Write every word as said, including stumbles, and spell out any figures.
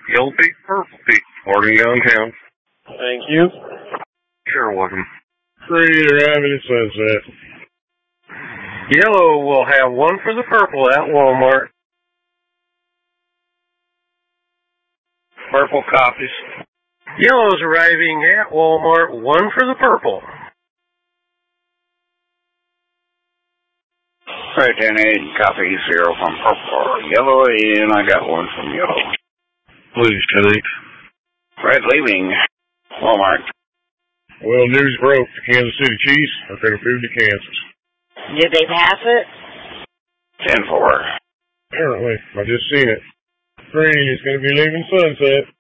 Yellow Peak, Purple Peak, Morning Youngtown. Thank you. Sure, welcome. Three arriving at Sunset. Yellow will have one for the purple at Walmart. Purple copies. Yellow's arriving at Walmart, one for the purple. Right, ten eight, copy zero from purple. Yellow, and I got one from yellow. Please, ten eight. Red leaving Walmart. Well, news broke. The Kansas City Chiefs are going to move to Kansas. Did they pass it? ten four. Apparently. I just seen it. Train is going to be leaving Sunset.